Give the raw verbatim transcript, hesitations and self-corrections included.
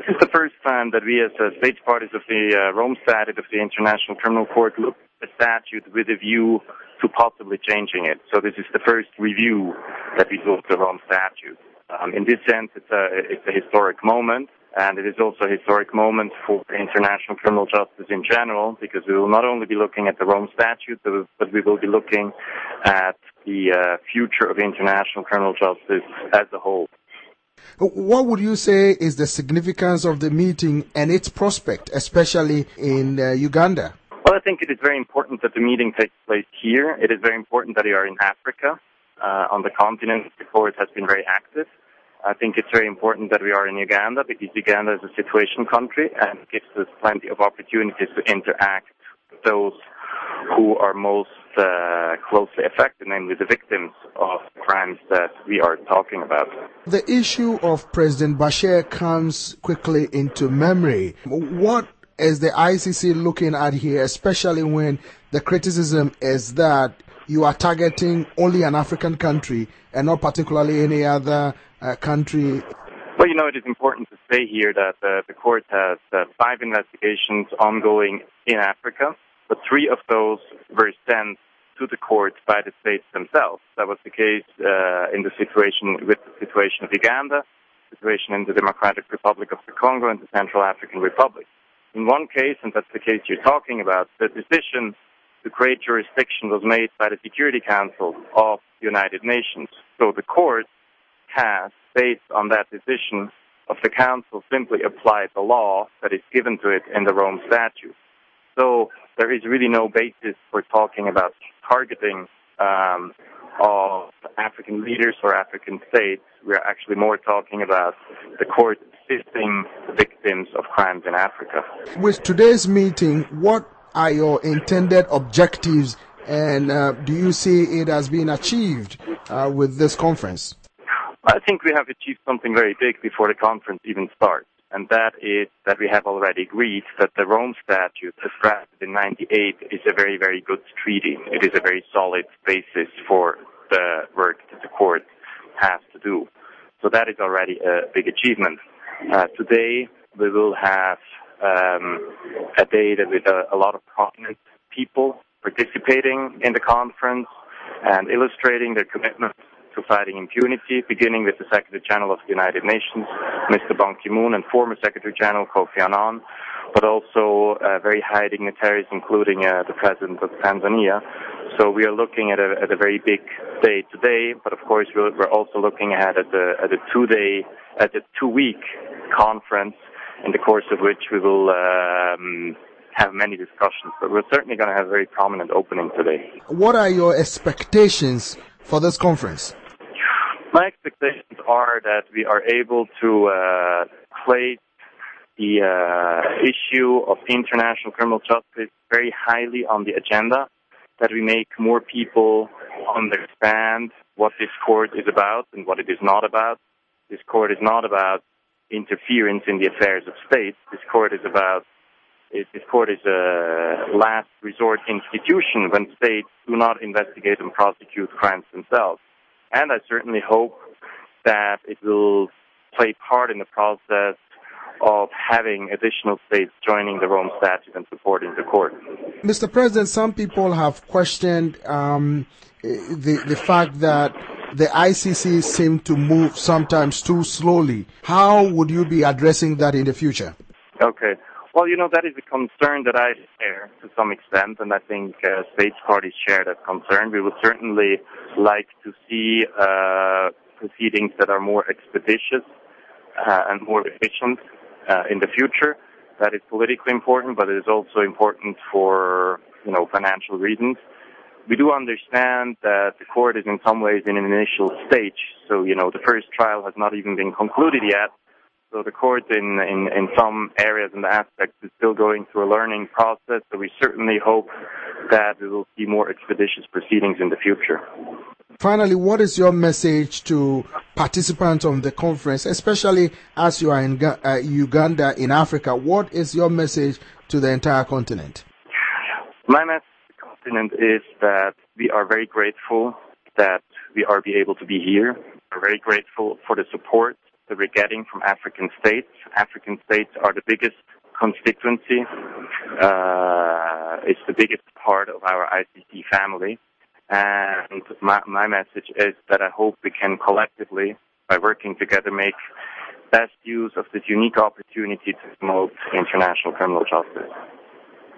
This is the first time that we as uh, states parties of the uh, Rome Statute of the International Criminal Court look at the statute with a view to possibly changing it. So this is the first review that we do of the Rome Statute. Um, in this sense, it's a, it's a historic moment, and it is also a historic moment for international criminal justice in general, because we will not only be looking at the Rome Statute, but we will be looking at the uh, future of international criminal justice as a whole. What would you say is the significance of the meeting and its prospect, especially in uh, Uganda? Well, I think it is very important that the meeting takes place here. It is very important that we are in Africa. Uh, on the continent, the court has been very active. I think it's very important that we are in Uganda, because Uganda is a situation country and gives us plenty of opportunities to interact with those who are most uh, closely affected, namely the victims of crimes that we are talking about. The issue of President Bashir comes quickly into memory. What is the I C C looking at here, especially when the criticism is that you are targeting only an African country and not particularly any other uh, country? Well, you know, it is important to say here that uh, the court has uh, five investigations ongoing in Africa, but three of those were sent to the court by the states themselves. That was the case uh, in the situation with the situation of Uganda, the situation in the Democratic Republic of the Congo, and the Central African Republic. In one case, and that's the case you're talking about, the decision to create jurisdiction was made by the Security Council of the United Nations. So the court has, based on that decision of the Council, simply applied the law that is given to it in the Rome Statute. So there is really no basis for talking about targeting um, of African leaders or African states. We are actually more talking about the court assisting the victims of crimes in Africa. With today's meeting, what are your intended objectives, and uh, do you see it as being achieved uh, with this conference? I think we have achieved something very big before the conference even starts, and that is that we have already agreed that the Rome Statute, as drafted in ninety-eight, is a very, very good treaty. It is a very solid basis for the work that the court has to do. So that is already a big achievement. Uh, today, we will have um, a day that with a, a lot of prominent people participating in the conference and illustrating their commitment to fighting impunity, beginning with the Secretary General of the United Nations, Mister Ban Ki-moon, and former Secretary General Kofi Annan, but also uh, very high dignitaries, including uh, the President of Tanzania. So we are looking at a, at a very big day today, but of course we're, we're also looking ahead at the at a two-day, at a two-week conference, in the course of which we will um, have many discussions. But we're certainly going to have a very prominent opening today. What are your expectations for this conference? My expectations are that we are able to uh, place the uh, issue of international criminal justice very highly on the agenda, that we make more people understand what this court is about and what it is not about. This court is not about interference in the affairs of states. This court is about This court is a last resort institution when states do not investigate and prosecute crimes themselves. And I certainly hope that it will play part in the process of having additional states joining the Rome Statute and supporting the court. Mister President, some people have questioned um, the, the fact that the I C C seems to move sometimes too slowly. How would you be addressing that in the future? Okay. Well, you know, that is a concern that I share to some extent, and I think uh, states parties share that concern. We would certainly like to see uh, proceedings that are more expeditious uh, and more efficient uh, in the future. That is politically important, but it is also important for, you know, financial reasons. We do understand that the court is in some ways in an initial stage, so, you know, the first trial has not even been concluded yet. So the court in, in, in some areas and aspects is still going through a learning process, so we certainly hope that we will see more expeditious proceedings in the future. Finally, what is your message to participants on the conference, especially as you are in uh, Uganda, in Africa? What is your message to the entire continent? My message to the continent is that we are very grateful that we are be able to be here. We're very grateful for the support that we're getting from African states. African states are the biggest constituency. Uh, it's the biggest part of our I C C family. And my, my message is that I hope we can collectively, by working together, make best use of this unique opportunity to promote international criminal justice.